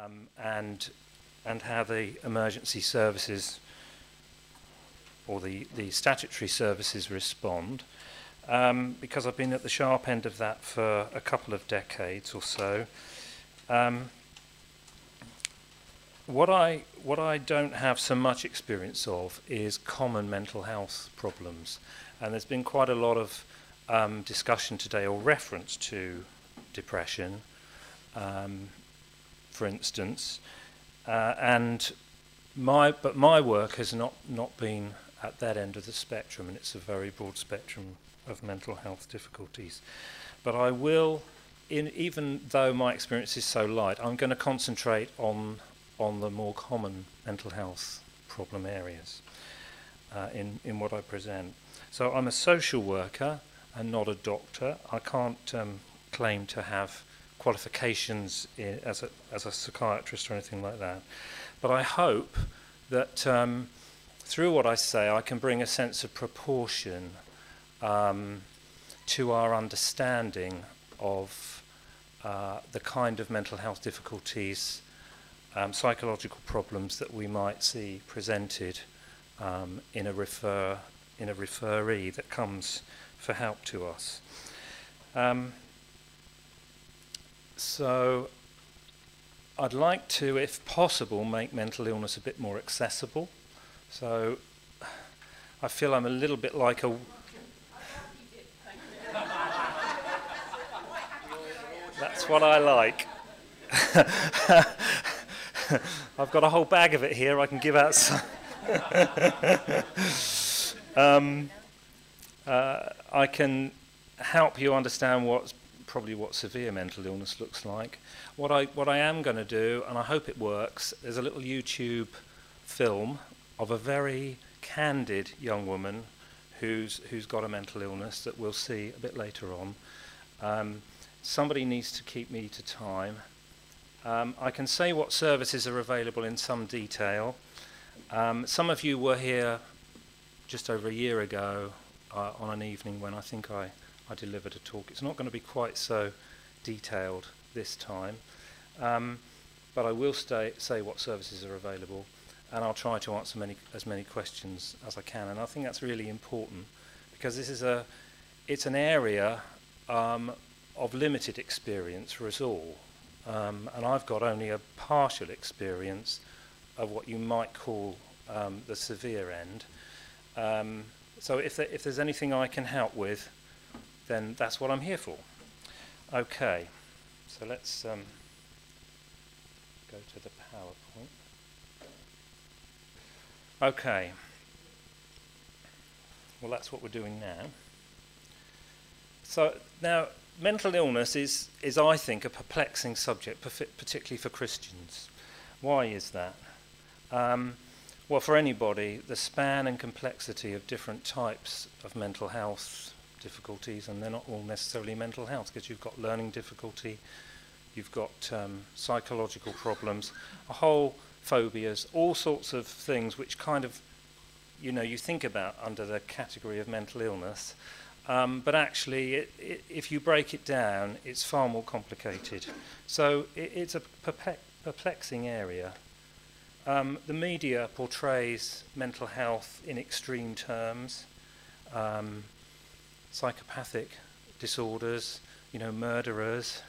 and how the emergency services or the statutory services respond, because I've been at the sharp end of that for a couple of decades or so. What I don't have so much experience of is common mental health problems, and there's been quite a lot of discussion today or reference to depression, for instance, but my work has not been at that end of the spectrum, and it's a very broad spectrum of mental health difficulties. But I will, even though my experience is so light, I'm going to concentrate on the more common mental health problem areas in what I present. So I'm a social worker and not a doctor. I can't claim to have qualifications as a psychiatrist or anything like that. But I hope that through what I say, I can bring a sense of proportion to our understanding of the kind of mental health difficulties, psychological problems that we might see presented in a referee that comes for help to us. So I'd like to, if possible, make mental illness a bit more accessible. So I feel I'm a little bit like a... That's what I like. I've got a whole bag of it here. I can give out some. I can help you understand what severe mental illness looks like. What I am going to do, and I hope it works, there's a little YouTube film of a very candid young woman who's got a mental illness that we'll see a bit later on. Somebody needs to keep me to time. I can say what services are available in some detail. Some of you were here just over a year ago on an evening when I think I delivered a talk. It's not going to be quite so detailed this time, but I will say what services are available, and I'll try to answer as many questions as I can. And I think that's really important because it's an area of limited experience for us all, and I've got only a partial experience of what you might call the severe end. So if there's anything I can help with, then that's what I'm here for. Okay, so let's go to the PowerPoint. Okay, well that's what we're doing now. So now, mental illness is I think, a perplexing subject, particularly for Christians. Why is that? Well, for anybody, the span and complexity of different types of mental health difficulties, and they're not all necessarily mental health, because you've got learning difficulty, you've got psychological problems, a whole phobias, all sorts of things which kind of, you think about under the category of mental illness, but actually, if you break it down, it's far more complicated. So it's a perplexing area. The media portrays mental health in extreme terms. Psychopathic disorders, murderers,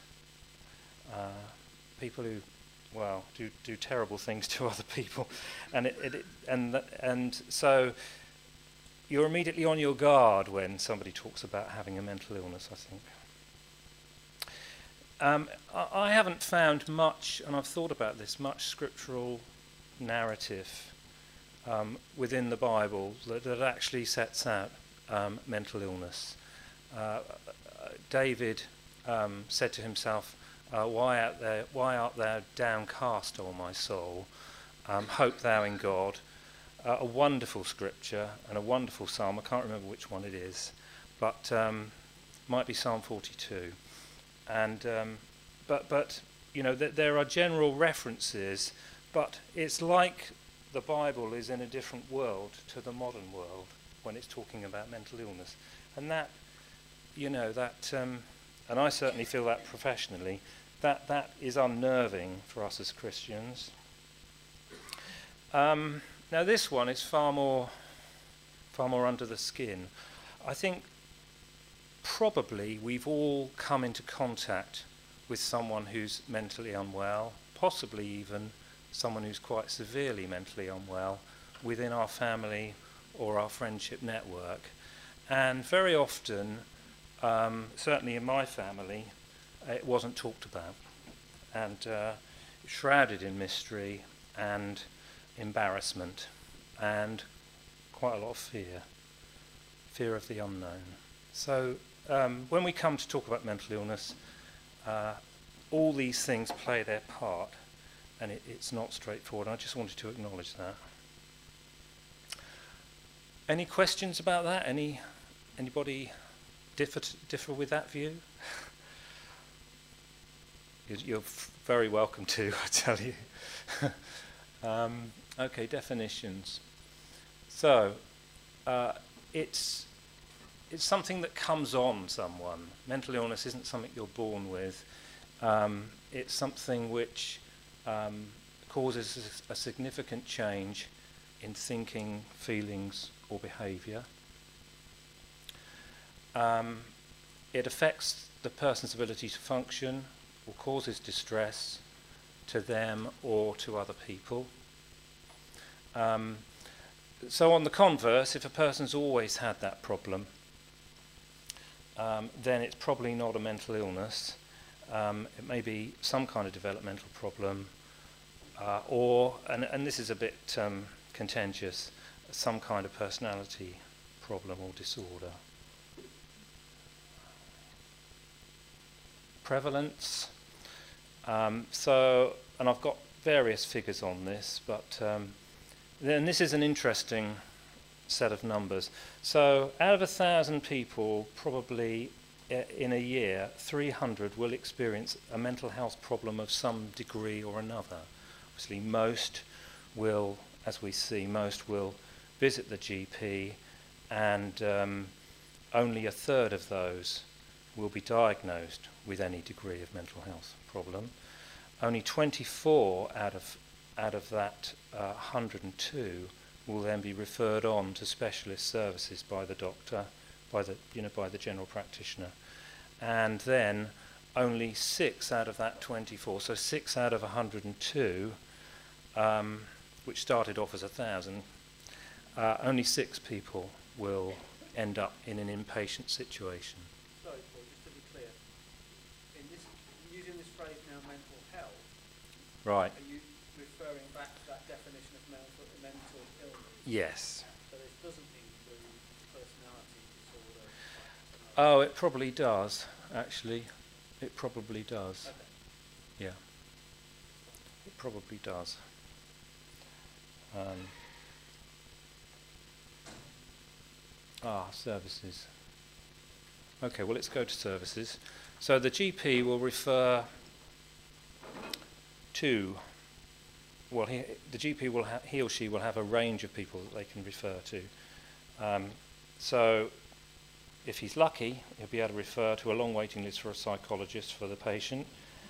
people who, do terrible things to other people, and so you're immediately on your guard when somebody talks about having a mental illness, I think. I haven't found much, and I've thought about this, much scriptural narrative within the Bible that actually sets out mental illness. David said to himself, why art thou downcast, O my soul? Hope thou in God. A wonderful scripture and a wonderful psalm. I can't remember which one it is, but might be Psalm 42. And but there are general references, but it's like the Bible is in a different world to the modern world when it's talking about mental illness, and that, and I certainly feel that professionally. that is unnerving for us as Christians. Now this one is far more under the skin. I think probably we've all come into contact with someone who's mentally unwell, possibly even someone who's quite severely mentally unwell within our family or our friendship network. And very often, certainly in my family, it wasn't talked about, and shrouded in mystery and embarrassment and quite a lot of fear of the unknown. So when we come to talk about mental illness, all these things play their part, and it's not straightforward. I just wanted to acknowledge that. Any questions about that? Anybody differ with that view? You're very welcome to, I tell you. Okay, definitions. So, it's something that comes on someone. Mental illness isn't something you're born with. It's something which causes a significant change in thinking, feelings, or behaviour. It affects the person's ability to function or causes distress to them or to other people. So on the converse, if a person's always had that problem, then it's probably not a mental illness. It may be some kind of developmental problem, or, and this is a bit contentious, some kind of personality problem or disorder. Prevalence. So, and I've got various figures on this, but then this is an interesting set of numbers. So out of 1,000 people, probably in a year, 300 will experience a mental health problem of some degree or another. Obviously most will, as we see, most will visit the GP, and only a third of those will be diagnosed with any degree of mental health problem. Only 24 out of that 102 will then be referred on to specialist services by the doctor, by the general practitioner, and then only 6 out of that 24, so 6 out of 102, which started off as 1,000, only 6 people will end up in an inpatient situation. Sorry, Paul, just to be clear, using this phrase now, mental health, right. Are you referring back to that definition of mental illness? Yes. So this doesn't include personality disorder? Oh, it probably does, actually. It probably does. Okay. Yeah. It probably does. Services. Okay, well, let's go to services. So the GP will refer to, well, the GP will he or she will have a range of people that they can refer to. So if he's lucky, he'll be able to refer to a long waiting list for a psychologist for the patient.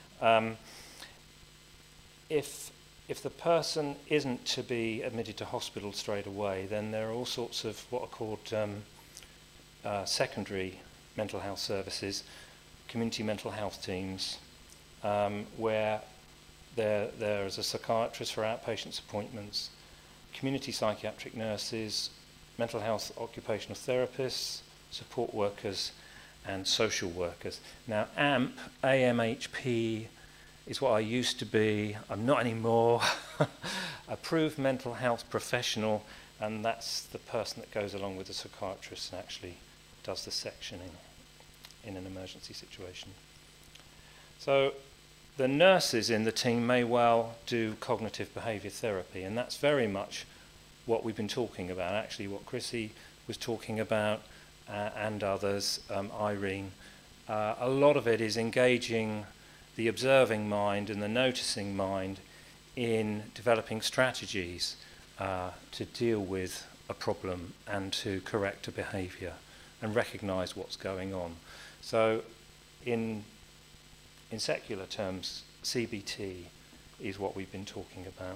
If the person isn't to be admitted to hospital straight away, then there are all sorts of what are called secondary mental health services, community mental health teams, where there is a psychiatrist for outpatient appointments, community psychiatric nurses, mental health occupational therapists, support workers, and social workers. Now, AMHP, is what I used to be. I'm not anymore. Approved mental health professional, and that's the person that goes along with the psychiatrist and actually does the sectioning in an emergency situation. So the nurses in the team may well do cognitive behaviour therapy, and that's very much what we've been talking about, actually what Chrissy was talking about, and others, Irene. A lot of it is engaging the observing mind and the noticing mind in developing strategies to deal with a problem and to correct a behaviour and recognise what's going on. So in in secular terms, CBT is what we've been talking about.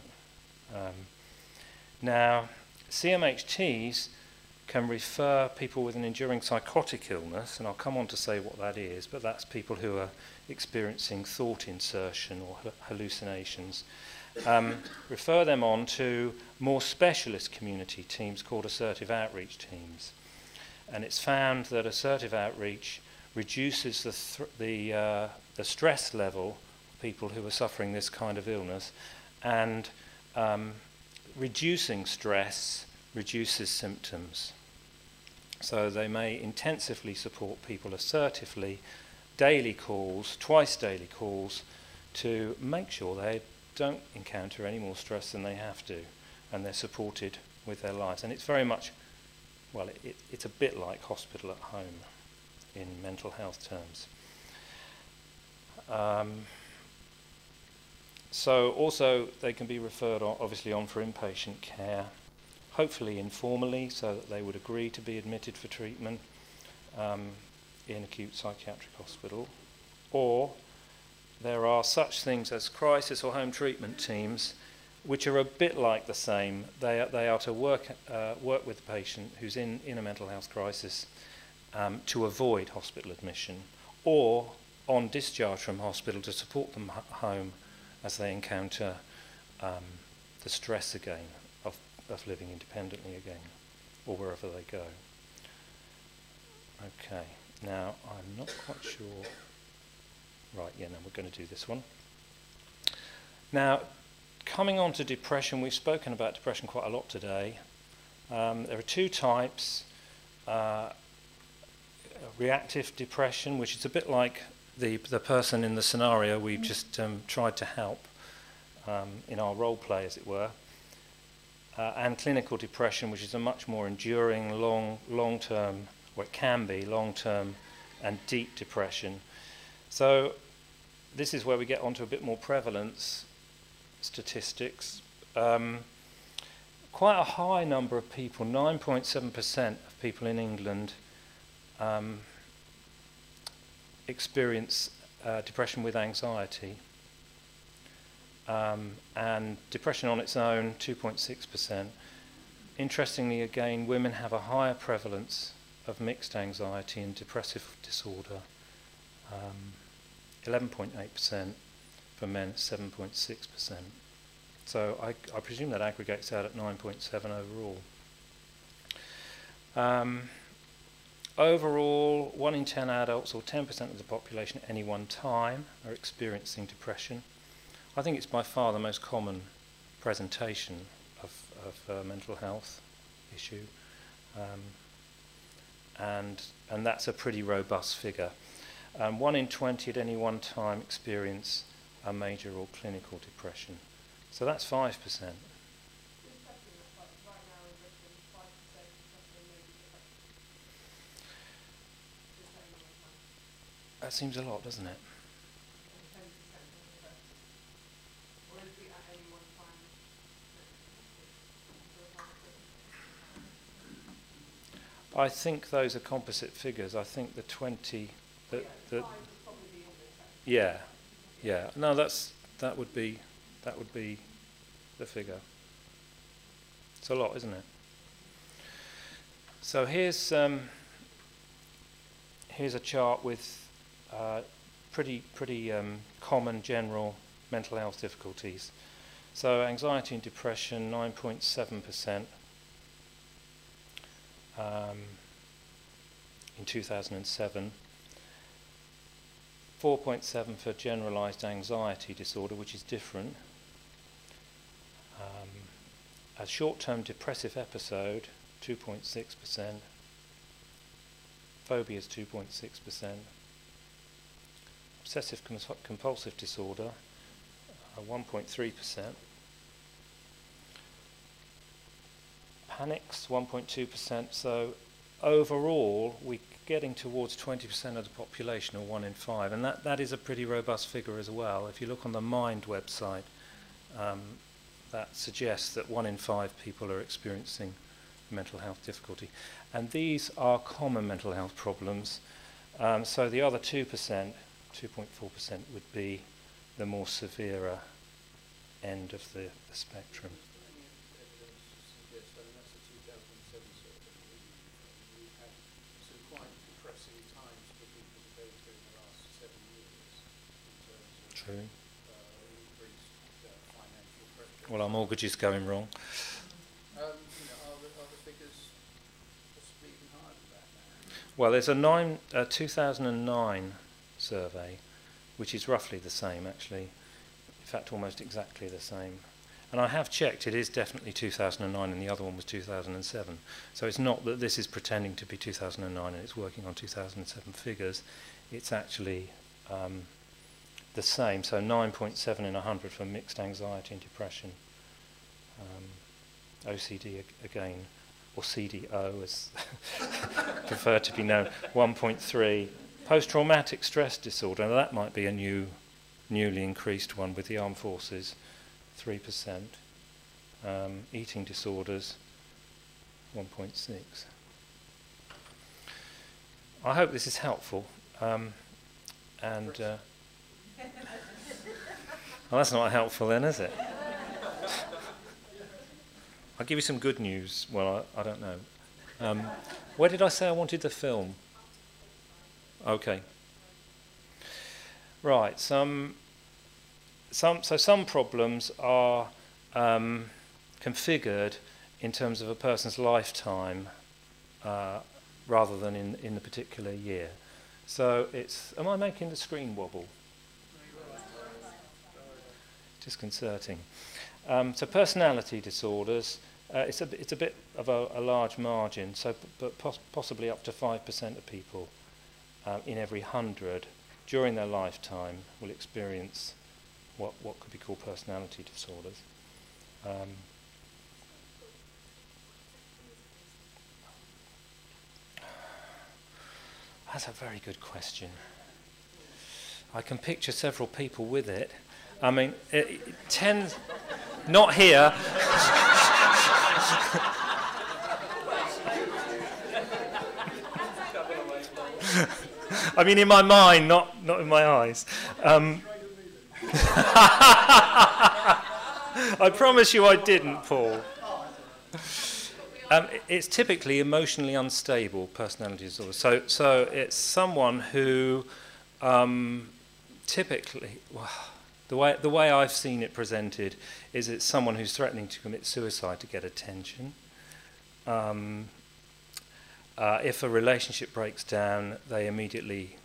Now, CMHTs can refer people with an enduring psychotic illness, and I'll come on to say what that is, but that's people who are experiencing thought insertion or hallucinations. Refer them on to more specialist community teams called assertive outreach teams. And it's found that assertive outreach reduces the stress level of people who are suffering this kind of illness, and reducing stress reduces symptoms. So they may intensively support people assertively, daily calls, twice daily calls, to make sure they don't encounter any more stress than they have to, and they're supported with their lives. And it's very much, well, it's a bit like hospital at home in mental health terms. So also they can be referred obviously on for inpatient care, hopefully informally, so that they would agree to be admitted for treatment in acute psychiatric hospital. Or there are such things as crisis or home treatment teams, which are a bit like the same. They are to work with the patient who's in a mental health crisis to avoid hospital admission, or on discharge from hospital to support them home as they encounter the stress again of living independently again, or wherever they go. Okay, now I'm not quite sure. Right, yeah, no, we're going to do this one. Now, coming on to depression, we've spoken about depression quite a lot today. There are two types. Reactive depression, which is a bit like the person in the scenario we've just tried to help in our role play, as it were. And clinical depression, which is a much more enduring, long-term, or it can be long-term and deep depression. So this is where we get onto a bit more prevalence statistics. Quite a high number of people, 9.7% of people in England experience depression with anxiety. And depression on its own, 2.6%. Interestingly, again, women have a higher prevalence of mixed anxiety and depressive disorder, 11.8%, for men, 7.6%. So I presume that aggregates out at 9.7 overall. Overall, 1 in 10 adults, or 10% of the population at any one time, are experiencing depression. I think it's by far the most common presentation of a mental health issue, and that's a pretty robust figure. 1 in 20 at any one time experience a major or clinical depression. So that's 5%. That seems a lot, doesn't it? I think those are composite figures. I think the 20, yeah. No, that would be the figure. It's a lot, isn't it? So here's a chart with pretty common general mental health difficulties. So anxiety and depression, 9.7%. In 2007, 4.7 for generalized anxiety disorder, which is different. A short-term depressive episode, 2.6%. Phobias, 2.6%. Obsessive compulsive disorder, 1.3%. Panics, 1.2%. So overall, we're getting towards 20% of the population, or 1 in 5, and that is a pretty robust figure as well. If you look on the Mind website, that suggests that 1 in 5 people are experiencing mental health difficulty, and these are common mental health problems. So the other 2% 2.4% would be the more severe end of the spectrum. True. Well, our mortgage is going wrong. Are the figures possibly even higher than that now? Well, there's a 2009 survey, which is roughly the same, actually. In fact, almost exactly the same. And I have checked, it is definitely 2009, and the other one was 2007. So it's not that this is pretending to be 2009 and it's working on 2007 figures. It's actually the same, so 9.7 in 100 for mixed anxiety and depression. OCD again, or CDO as preferred to be known, 1.3. Post-traumatic stress disorder, now that might be a newly increased one with the armed forces, 3%. Eating disorders, 1.6. I hope this is helpful. Well, that's not helpful then, is it? I'll give you some good news. Well, I don't know. Where did I say I wanted the film? Okay. Right. Some problems are configured in terms of a person's lifetime rather than in the particular year. So am I making the screen wobble? Disconcerting. So personality disorders, it's a bit of a large margin. So, but possibly up to 5% of people in every 100 during their lifetime will experience what could be called personality disorders. That's a very good question. I can picture several people with it. I mean, it tends, not here. I mean, in my mind, not in my eyes. I promise you I didn't, Paul. It's typically emotionally unstable personality disorder. So it's someone who typically, well, the way I've seen it presented is it's someone who's threatening to commit suicide to get attention. If a relationship breaks down, they immediately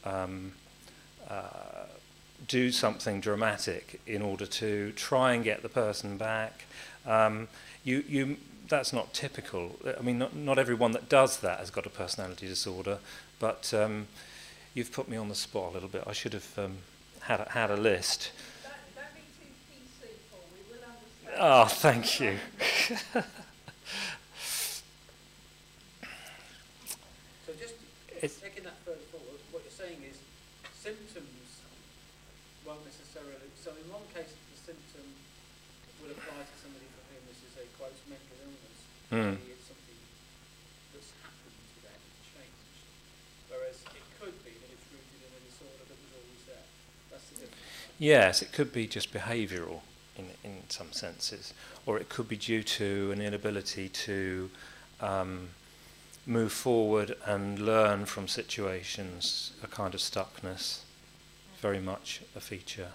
do something dramatic in order to try and get the person back. That's not typical. I mean, not everyone that does that has got a personality disorder, but you've put me on the spot a little bit. I should have had a list. Don't be too PC, Paul. We will understand. Oh, thank you. So just taking that further forward, what you're saying is symptoms won't necessarily. So in one case, the symptom will apply to somebody for whom this is a quote mental illness. It's something that's happened to them, changed. Whereas it could be that it's rooted in a disorder that was always there. That's the difference. Yes, it could be just behavioural in some senses, or it could be due to an inability to move forward and learn from situations, a kind of stuckness, very much a feature.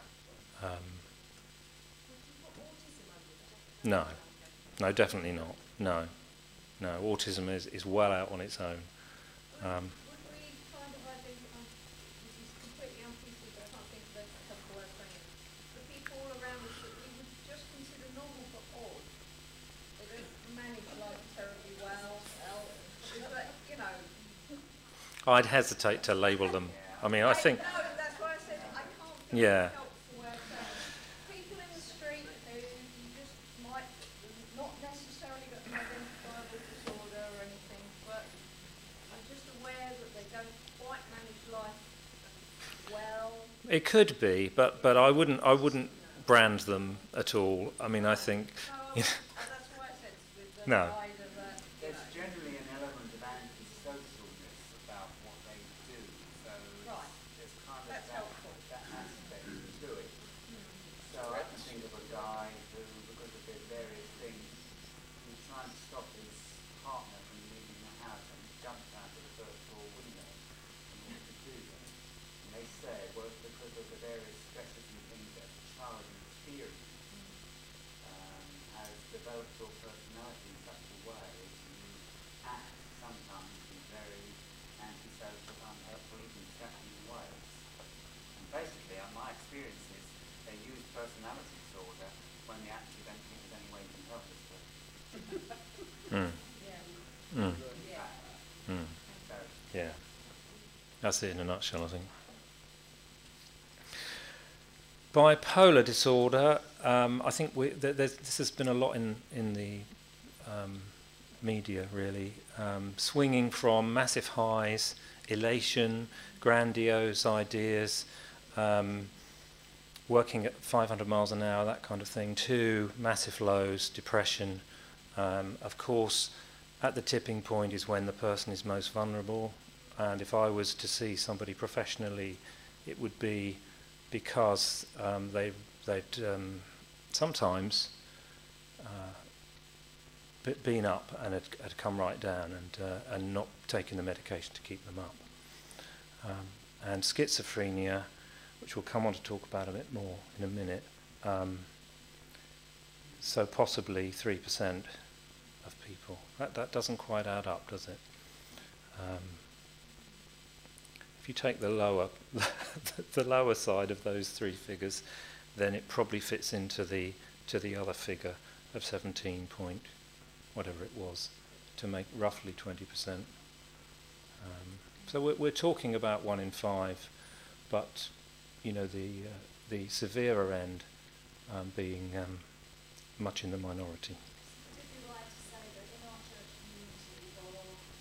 No, definitely not. No, autism is well out on its own. Would we kind of identify, this is completely un-PC, but I can't think of a couple of things, the people all around us that we would just consider normal but odd? They don't manage life terribly well, but, you know... I'd hesitate to label them. I mean, I think... No, that's why I said I can't think Yeah. of a helpful way of saying it. People in the street who you just might not necessarily got an identifiable disorder or anything, but I'm just aware that they don't quite manage life well. It could be, but I wouldn't brand them at all. I mean, I think... So that's why I said with the No. wider that, you There's know. generally an element of antisocialness about what they do, so Right. there's kind of That's that helpful. developed your personality in such a way as you act sometimes in very antisocial, unhelpful, even threatening ways. And basically, my experience is they use personality disorder when they actually don't think there's any way you can help this person. Yeah. That's it in a nutshell, I think. Bipolar disorder, I think this has been a lot in the media, really. Swinging from massive highs, elation, grandiose ideas, working at 500 miles an hour, that kind of thing, to massive lows, depression. Of course, at the tipping point is when the person is most vulnerable. And if I was to see somebody professionally, it would be because they'd sometimes been up and had come right down and not taken the medication to keep them up. And schizophrenia, which we'll come on to talk about a bit more in a minute, so possibly 3% of people. That doesn't quite add up, does it? If you take the lower the lower side of those three figures, then it probably fits into the other figure of 17 point whatever it was, to make roughly 20%. So we're talking about 1 in 5, but you know the severer end being much in the minority. Would it be right to say that in our church community, or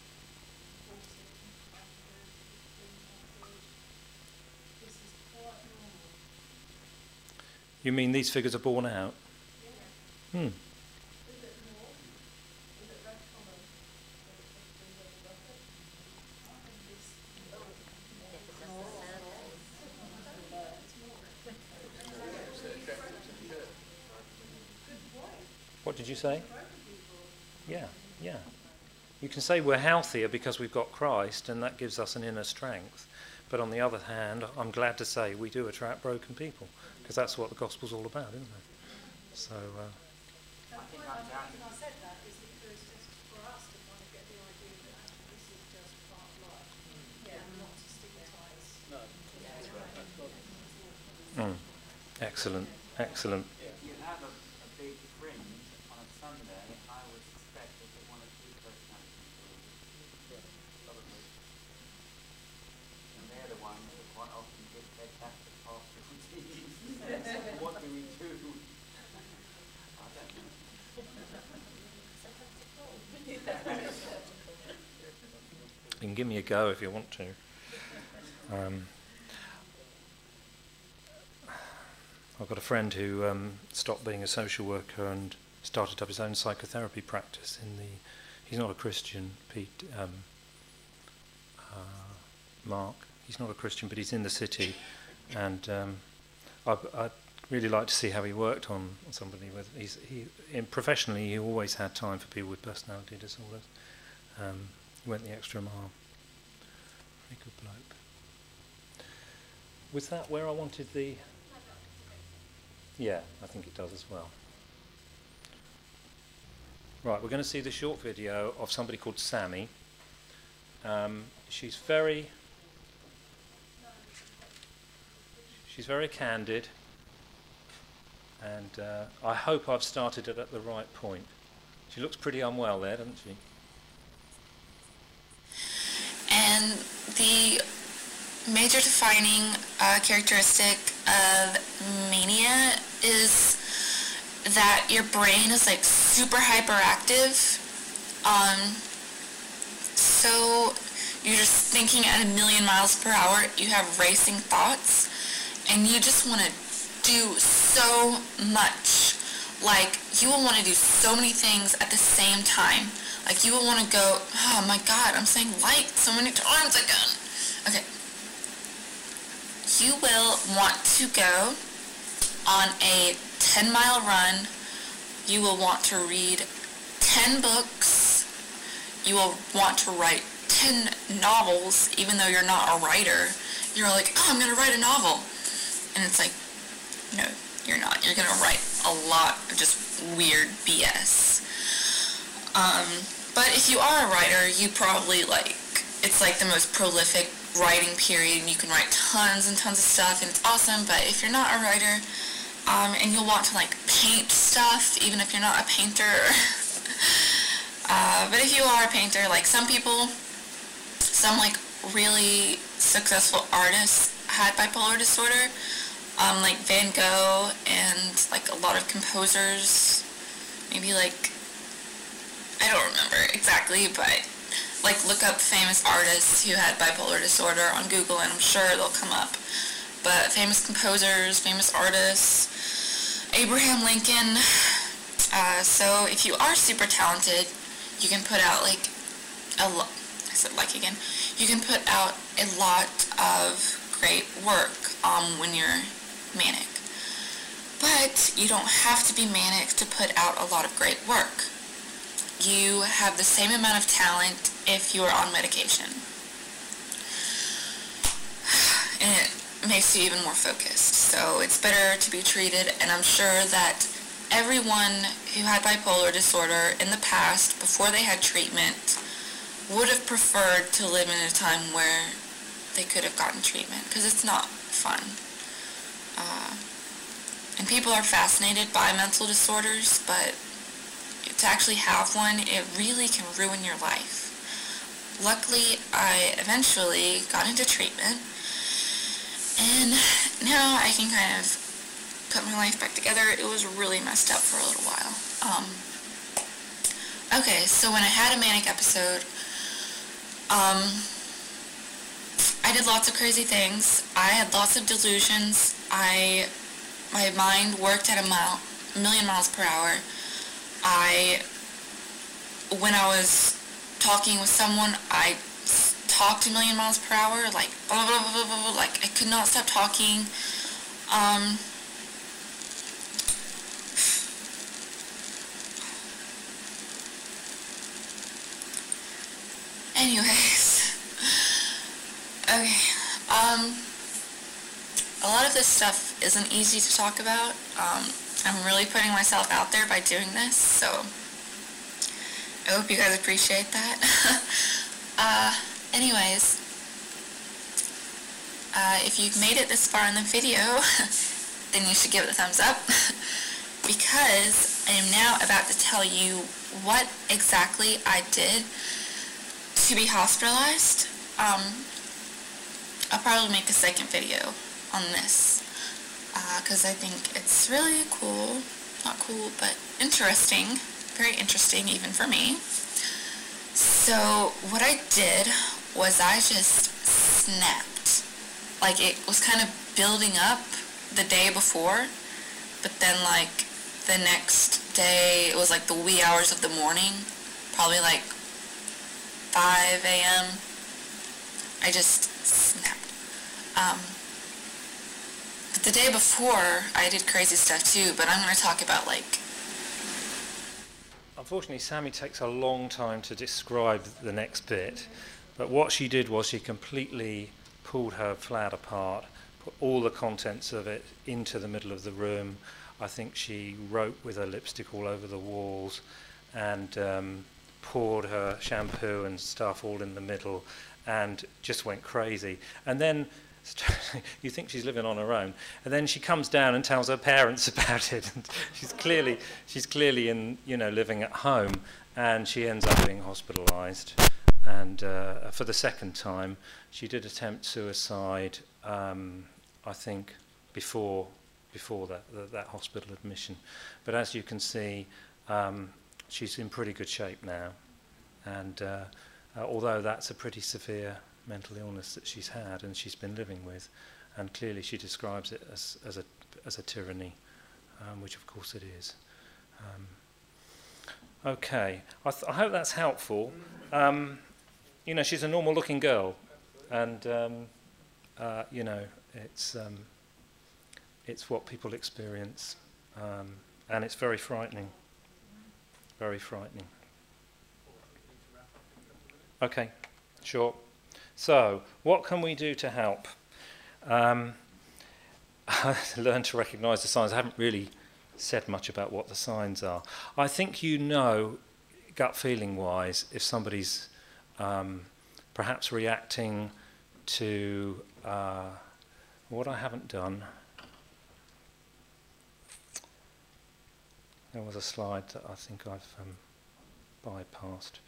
this is quite normal? You mean these figures are borne out? Yeah. Hmm. Is it more? Is it less common? What did you say? Yeah. You can say we're healthier because we've got Christ, and that gives us an inner strength. But on the other hand, I'm glad to say we do attract broken people, because that's what the gospel's all about, isn't it? So. The reason I said that is because just for us to kind of get the idea that actually this is just part of life, and not to stigmatise. No. Excellent. If you have a big fringe on a Sunday, I would suspect that they want to do personality disorders. Probably. And they're the ones that quite often get fed back to pastoral teams. What do we do? I don't know. You can give me a go if you want to. I've got a friend who stopped being a social worker and started up his own psychotherapy practice he's not a Christian, Pete, Mark. He's not a Christian, but he's in the city, and I'd really like to see how he worked on somebody with. Professionally, he always had time for people with personality disorders. He went the extra mile. Very good bloke. Was that where I wanted the? Yeah, I think it does as well. Right, we're going to see the short video of somebody called Sammy. She's very candid, and I hope I've started it at the right point. She looks pretty unwell there, doesn't she? And the major defining characteristic of mania is that your brain is like super hyperactive. So you're just thinking at 1,000,000 miles per hour. You have racing thoughts, and you just want to do so much. Like, you will want to do so many things at the same time. Like, you will want to go, oh my God, I'm saying like so many times again. Okay. You will want to go on a 10-mile run. You will want to read 10 books. You will want to write 10 novels, even though you're not a writer. You're like, oh, I'm going to write a novel. And it's like, no, you're not. You're going to write a lot of just weird BS. But if you are a writer, you probably it's like the most prolific writing period, and you can write tons and tons of stuff, and it's awesome. But if you're not a writer, and you'll want to paint stuff, even if you're not a painter, but if you are a painter, some people, some really successful artists had bipolar disorder, like Van Gogh and a lot of composers, maybe I don't remember exactly, but look up famous artists who had bipolar disorder on Google and I'm sure they'll come up. But famous composers, famous artists, Abraham Lincoln. So if you are super talented, you can put out you can put out a lot of great work when you're manic. But you don't have to be manic to put out a lot of great work. You have the same amount of talent if you're on medication. And it makes you even more focused. So it's better to be treated, and I'm sure that everyone who had bipolar disorder in the past, before they had treatment, would have preferred to live in a time where they could have gotten treatment, because it's not fun. And people are fascinated by mental disorders, but to actually have one, it really can ruin your life. Luckily, I eventually got into treatment, and now I can kind of put my life back together. It was really messed up for a little while. Okay, so when I had a manic episode, I did lots of crazy things. I had lots of delusions. My mind worked at a million miles per hour. When I was talking with someone, I talked a million miles per hour, blah, blah, blah, blah, blah, blah, I could not stop talking. Anyways, okay, a lot of this stuff isn't easy to talk about. I'm really putting myself out there by doing this, so I hope you guys appreciate that. Anyways, if you've made it this far in the video, then you should give it a thumbs up, because I am now about to tell you what exactly I did to be hospitalized. I'll probably make a second video on this, because I think it's really cool, not cool, but interesting, very interesting even for me. So what I did was I just snapped. It was kind of building up the day before, but then the next day, it was the wee hours of the morning, probably 5 a.m. I just snapped. But the day before, I did crazy stuff too, but I'm going to talk about Unfortunately, Sammy takes a long time to describe the next bit, but what she did was she completely pulled her flat apart, put all the contents of it into the middle of the room. I think she wrote with her lipstick all over the walls, and poured her shampoo and stuff all in the middle, and just went crazy. And then you think she's living on her own, and then she comes down and tells her parents about it, and she's clearly in living at home, and she ends up being hospitalized. And for the second time, she did attempt suicide, I think before that hospital admission. But as you can see, she's in pretty good shape now, and although that's a pretty severe mental illness that she's had and she's been living with, and clearly she describes it as a tyranny, which of course it is. Okay, I hope that's helpful. She's a normal looking girl, and it's what people experience, and it's very frightening. Very frightening. Okay, sure. So, what can we do to help? Learn to recognise the signs. I haven't really said much about what the signs are. I think you know, gut feeling wise, if somebody's perhaps reacting to what I haven't done. There was a slide that I think I've bypassed.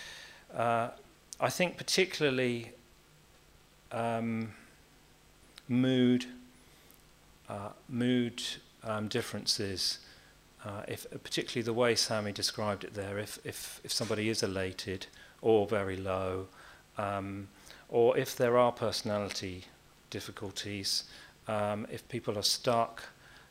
I think particularly mood differences, if particularly the way Sammy described it there, if somebody is elated or very low, or if there are personality difficulties, if people are stuck,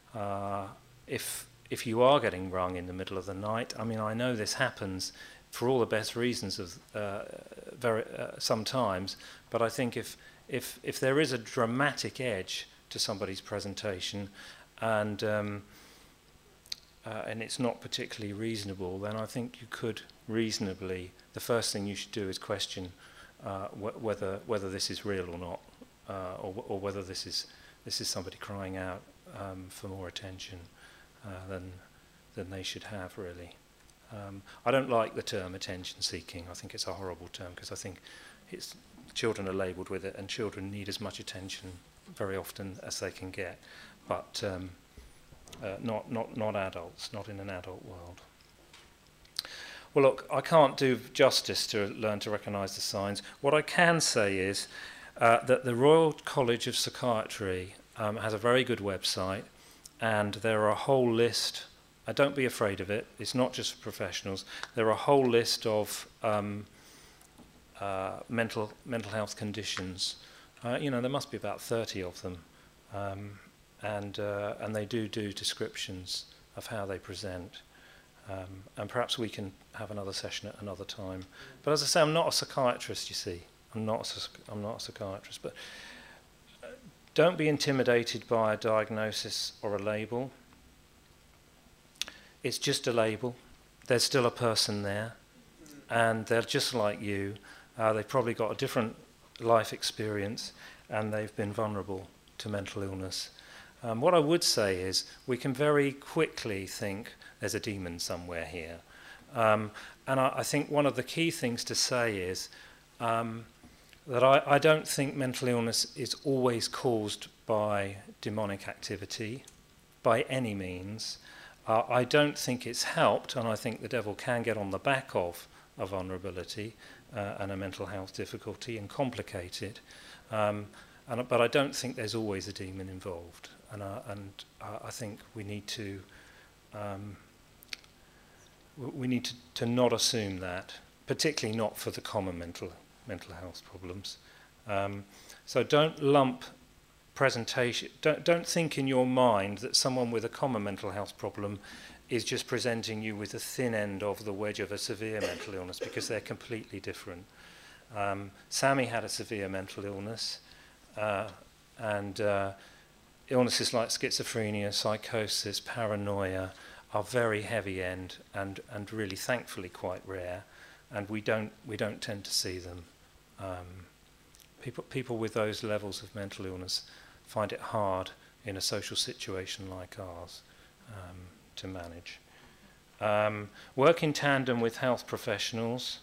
if you are getting rung in the middle of the night. I mean, I know this happens for all the best reasons of sometimes, but I think if there is a dramatic edge to somebody's presentation, and it's not particularly reasonable, then I think you could reasonably, the first thing you should do is question whether this is real or not, or whether this is somebody crying out for more attention than they should have, really. I don't like the term attention seeking. I think it's a horrible term, because I think children are labelled with it, and children need as much attention very often as they can get, but not adults, not in an adult world. Well, look, I can't do justice to learn to recognise the signs. What I can say is that the Royal College of Psychiatry has a very good website, and there are a whole list. Don't be afraid of it. It's not just for professionals. There are a whole list of mental health conditions. There must be about 30 of them, and they do descriptions of how they present. And perhaps we can have another session at another time. But as I say, I'm not a psychiatrist. You see, I'm not a psychiatrist. But don't be intimidated by a diagnosis or a label. It's just a label. There's still a person there, and they're just like you. They've probably got a different life experience, and they've been vulnerable to mental illness. What I would say is we can very quickly think there's a demon somewhere here. And I think one of the key things to say is that I don't think mental illness is always caused by demonic activity, by any means. I don't think it's helped, and I think the devil can get on the back of a vulnerability and a mental health difficulty and complicate it. But I don't think there's always a demon involved. And I think we need to not assume that, particularly not for the common mental health problems. So don't lump presentation. Don't think in your mind that someone with a common mental health problem is just presenting you with the thin end of the wedge of a severe mental illness, because they're completely different. Sammy had a severe mental illness, and illnesses like schizophrenia, psychosis, paranoia are very heavy end and really, thankfully, quite rare, and we don't tend to see them. People with those levels of mental illness find it hard in a social situation like ours to manage. Work in tandem with health professionals.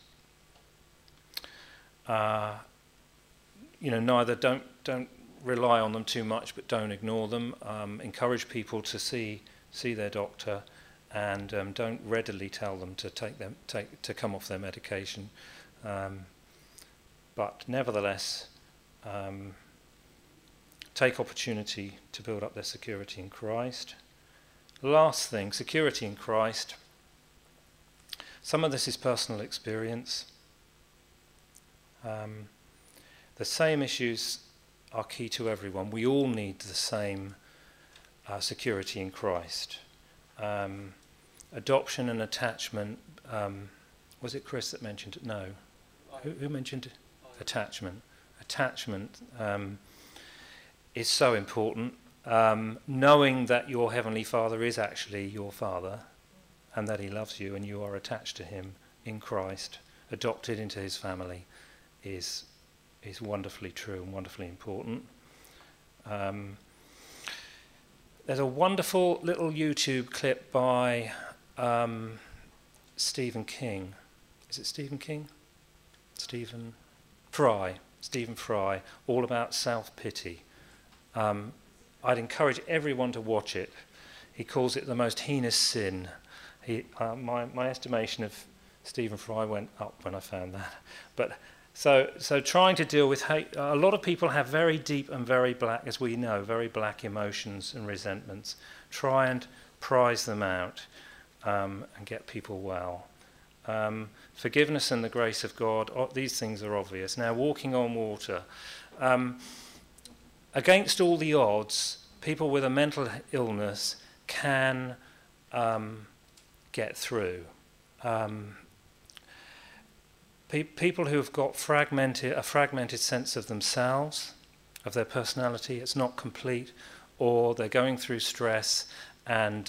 Neither don't rely on them too much, but don't ignore them. Encourage people to see their doctor, and don't readily tell them to come off their medication. But nevertheless, take opportunity to build up their security in Christ. Last thing, security in Christ. Some of this is personal experience. The same issues are key to everyone. We all need the same security in Christ. Adoption and attachment. Was it Chris that mentioned it? No. Who mentioned it? Attachment. Attachment is so important. Knowing that your Heavenly Father is actually your Father, and that He loves you and you are attached to Him in Christ, adopted into His family, is wonderfully true and wonderfully important. there's a wonderful little YouTube clip by Stephen King. Is it Stephen King? Stephen Fry, all about self-pity. I'd encourage everyone to watch it. He calls it the most heinous sin. My estimation of Stephen Fry went up when I found that. But so trying to deal with hate, a lot of people have very deep and very black, as we know, very black emotions and resentments. Try and prize them out and get people well. Forgiveness and the grace of God, these things are obvious. Now, walking on water. Against all the odds, people with a mental illness can get through. People who have got a fragmented sense of themselves, of their personality, it's not complete, or they're going through stress and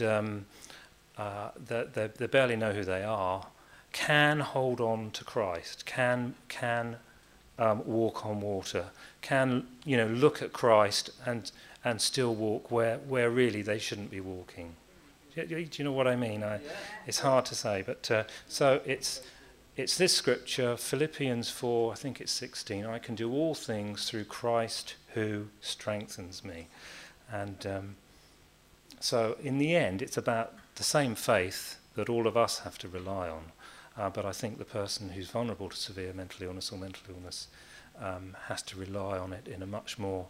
they barely know who they are, can hold on to Christ, can walk on water, can look at Christ and still walk where really they shouldn't be walking. Do you know what I mean? It's hard to say, but so it's this scripture, Philippians 4, I think it's 16. I can do all things through Christ who strengthens me, and so in the end, it's about the same faith that all of us have to rely on. But I think the person who's vulnerable to severe mental illness or mental illness has to rely on it in a much more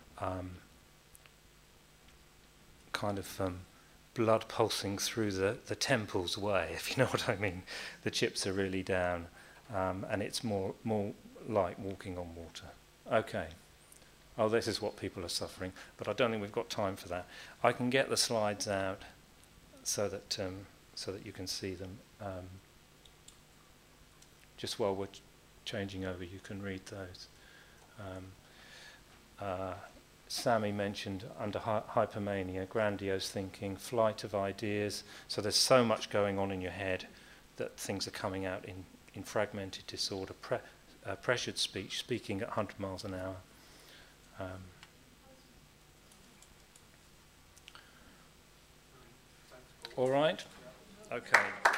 kind of blood pulsing through the temples way, if you know what I mean. The chips are really down, and it's more like walking on water. Okay. Oh, this is what people are suffering, but I don't think we've got time for that. I can get the slides out so that you can see them. Just while we're changing over, you can read those. Sammy mentioned under hypomania, grandiose thinking, flight of ideas. So there's so much going on in your head that things are coming out in fragmented disorder, pressured speech, speaking at 100 miles an hour. All right? Okay.